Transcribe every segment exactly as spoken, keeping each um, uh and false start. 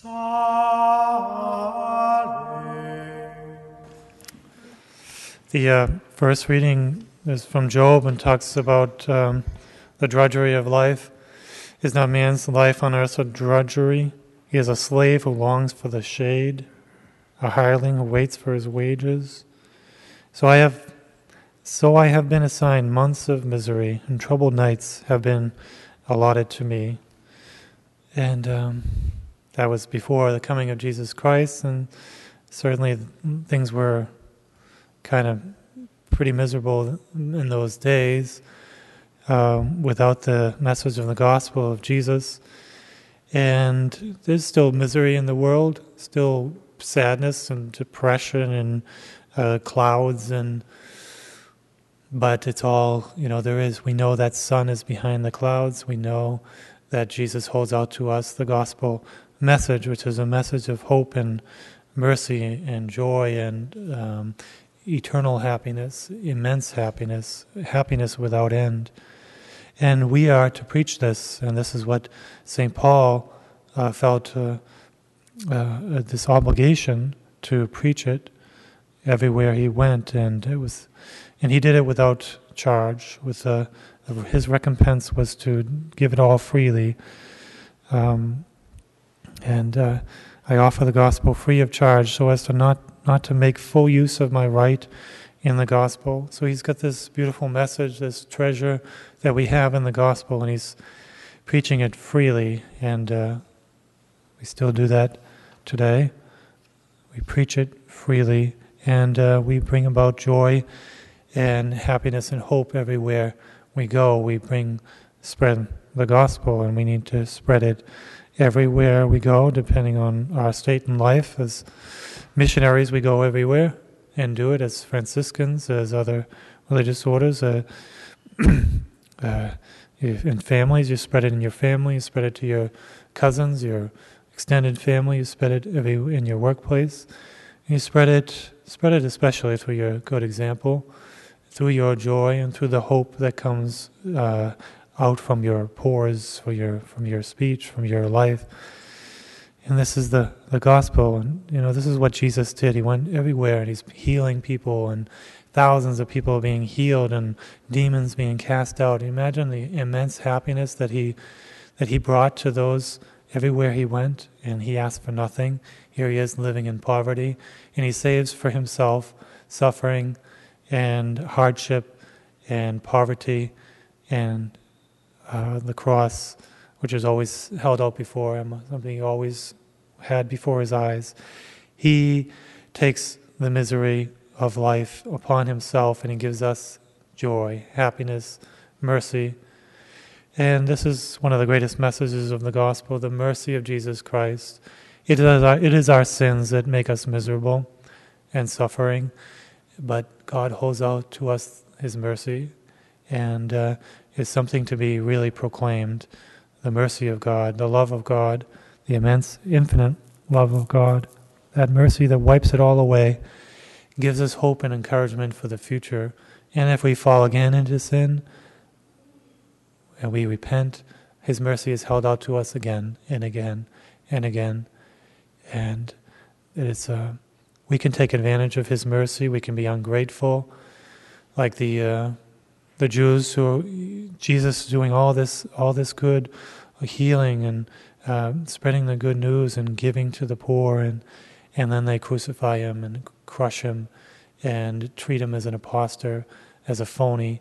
The uh, first reading is from Job and talks about um, the drudgery of life. Is not man's life on earth a drudgery? He is a slave who longs for the shade, a hireling who waits for his wages. So I have, so I have been assigned months of misery, and troubled nights have been allotted to me. And um, that was before the coming of Jesus Christ, and certainly things were kind of pretty miserable in those days um, without the message of the gospel of Jesus. And there's still misery in the world, still sadness and depression and uh, clouds, and but it's all, you know, there is, we know that sun is behind the clouds. We know that Jesus holds out to us the gospel message, which is a message of hope and mercy and joy and um, eternal happiness, immense happiness, happiness without end. And we are to preach this, and this is what Saint Paul uh, felt uh, uh, this obligation to preach it everywhere he went, and it was, and he did it without charge. With uh, his recompense was to give it all freely, um, and uh, I offer the gospel free of charge, so as to not not to make full use of my right in the gospel. So he's got this beautiful message, this treasure that we have in the gospel, and he's preaching it freely, and uh, we still do that today. We preach it freely, and uh, we bring about joy and happiness and hope everywhere we go. We bring, spread the gospel, and we need to spread it everywhere we go, depending on our state in life. As missionaries, we go everywhere and do it. As Franciscans, as other religious orders, uh, uh, in families, you spread it in your family, you spread it to your cousins, your extended family, you spread it every, in your workplace. You spread it, spread it especially through your good example, through your joy and through the hope that comes uh, out from your pores, from your from your speech, from your life. And this is the, the gospel, and you know, this is what Jesus did. He went everywhere, and he's healing people, and thousands of people being healed, and demons being cast out. Imagine the immense happiness that he that he brought to those everywhere he went, and he asked for nothing. Here he is living in poverty, and he saves for himself suffering and hardship and poverty and uh, the cross, which is always held out before him, something he always had before his eyes. He takes the misery of life upon himself, and he gives us joy, happiness, mercy. And this is one of the greatest messages of the gospel, the mercy of Jesus Christ. It is our, it is our sins that make us miserable and suffering, but God holds out to us his mercy, and uh, is something to be really proclaimed. The mercy of God, the love of God, the immense, infinite love of God, that mercy that wipes it all away, gives us hope and encouragement for the future. And if we fall again into sin, and we repent, his mercy is held out to us again and again and again. And it's uh, we can take advantage of his mercy. We can be ungrateful, like the uh, the Jews who Jesus is doing all this all this good, healing and uh, spreading the good news and giving to the poor, and and then they crucify him and crush him and treat him as an impostor, as a phony,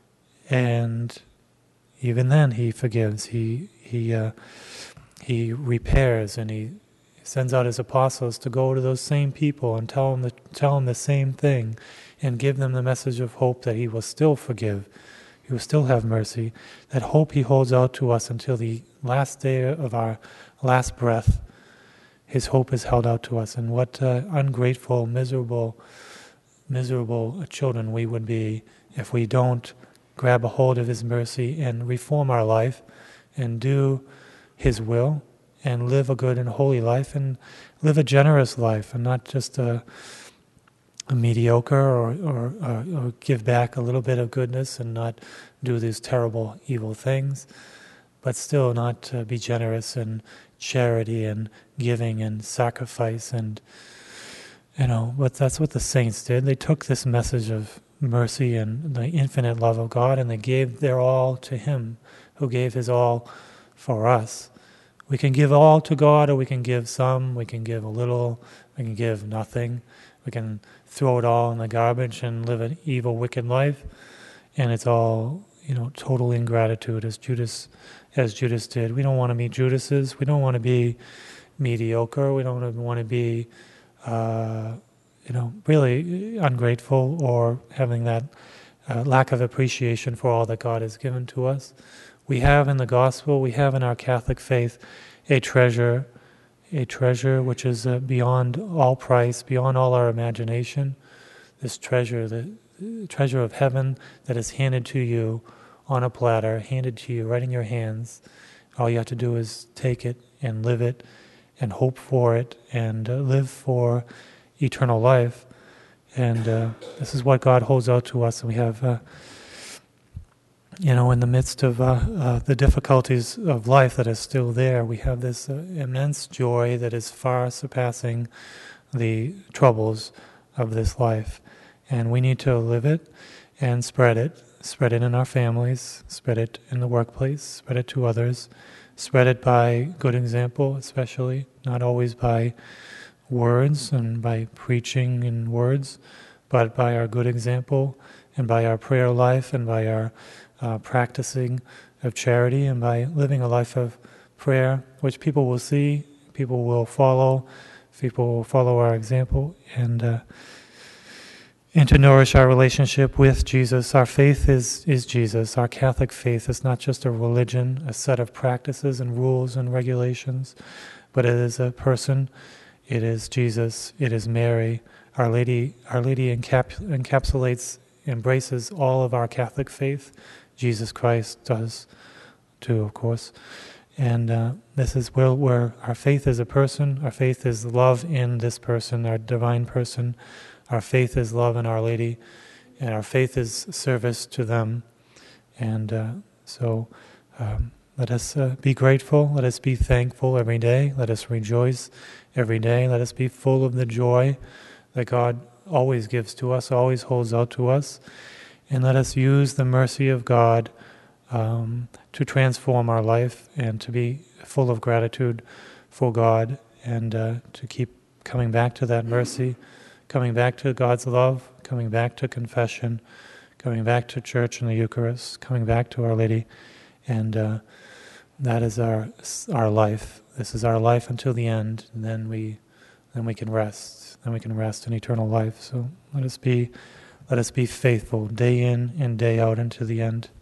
and even then he forgives. He he uh, he repairs, and he sends out his apostles to go to those same people and tell them the, tell them the same thing, and give them the message of hope that he will still forgive, he will still have mercy. That hope he holds out to us until the last day of our last breath. His hope is held out to us, and what uh, ungrateful, miserable, miserable children we would be if we don't grab a hold of his mercy and reform our life and do his will and live a good and holy life and live a generous life, and not just a, a mediocre or, or, or, or give back a little bit of goodness and not do these terrible, evil things, but still not uh, be generous and charity and giving and sacrifice, and you know, but that's what the saints did. They took this message of mercy and the infinite love of God, and they gave their all to Him, who gave His all for us. We can give all to God, or we can give some. We can give a little. We can give nothing. We can throw it all in the garbage and live an evil, wicked life, and it's all, you know, total ingratitude, as Judas, as Judas did. We don't want to be Judases. We don't want to be mediocre. We don't want to be, uh, you know, really ungrateful or having that uh, lack of appreciation for all that God has given to us. We have in the gospel, we have in our Catholic faith a treasure, a treasure which is uh, beyond all price, beyond all our imagination. This treasure, the treasure of heaven that is handed to you on a platter, handed to you right in your hands. All you have to do is take it and live it and hope for it and uh, live for eternal life. And uh, this is what God holds out to us. And we have, uh, you know, in the midst of uh, uh, the difficulties of life that is still there, we have this uh, immense joy that is far surpassing the troubles of this life. And we need to live it and spread it. Spread it in our families, spread it in the workplace, spread it to others, spread it by good example especially, not always by words and by preaching in words, but by our good example and by our prayer life and by our uh, practicing of charity and by living a life of prayer, which people will see, people will follow, people will follow our example, and uh, and to nourish our relationship with Jesus. Our faith is, is Jesus. Our Catholic faith is not just a religion, a set of practices and rules and regulations, but it is a person. It is Jesus. It is Mary. Our Lady, Our Lady encap, encapsulates, embraces all of our Catholic faith. Jesus Christ does too, of course. And uh, this is where, where our faith is a person. Our faith is love in this person, our divine person. Our faith is love in Our Lady, and our faith is service to them. And uh, so um, let us uh, be grateful, let us be thankful every day, let us rejoice every day, let us be full of the joy that God always gives to us, always holds out to us, and let us use the mercy of God um, to transform our life and to be full of gratitude for God, and uh, to keep coming back to that mercy, coming back to God's love, coming back to confession, coming back to church and the Eucharist, coming back to Our Lady, and uh, that is our our life. This is our life until the end, and then we then we can rest. Then we can rest in eternal life. So let us be let us be faithful day in and day out unto the end.